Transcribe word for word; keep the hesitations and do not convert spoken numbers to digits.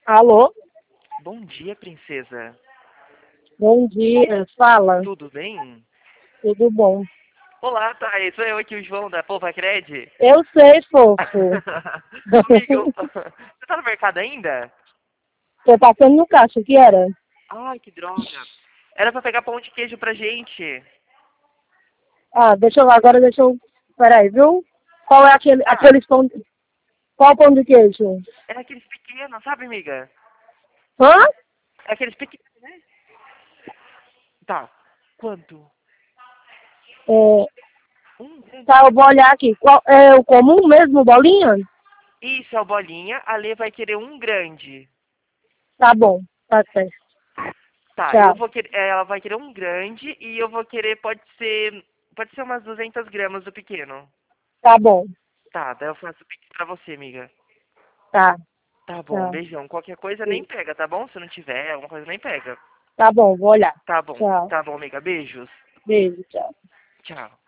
Alô? Bom dia, princesa. Bom dia, fala. Tudo bem? Tudo bom? Olá, Thaís. Sou eu aqui, o João da Pova Cred. Eu sei, fofo. Amigo, você tá no mercado ainda? Tô passando no caixa, o que era? Ai, que droga. Era pra pegar pão de queijo pra gente. Ah, deixa eu, agora deixa eu, peraí, viu? Qual é aquele, Ah, aqueles pão, qual pão de queijo? é aqueles pequenos, sabe, amiga? Hã? É aqueles pequenos, né? Tá. Quanto? É, Um grande. tá, eu vou olhar aqui. Qual, é o comum mesmo, bolinha? Isso, é o bolinha. A Lê vai querer um grande. Tá bom, tá certo. Tá, eu Tchau. vou querer, ela vai querer um grande e eu vou querer, pode ser, pode ser umas duzentas gramas do pequeno. Tá bom, Tá, daí eu faço o pix pra você, amiga. tá, Tá bom, tchau. beijão. Qualquer coisa nem pega, tá bom? Se não tiver, alguma coisa nem pega. Tá bom, vou olhar. Tá bom, Tchau. tá bom, amiga. Beijos. Beijo, tchau. Tchau.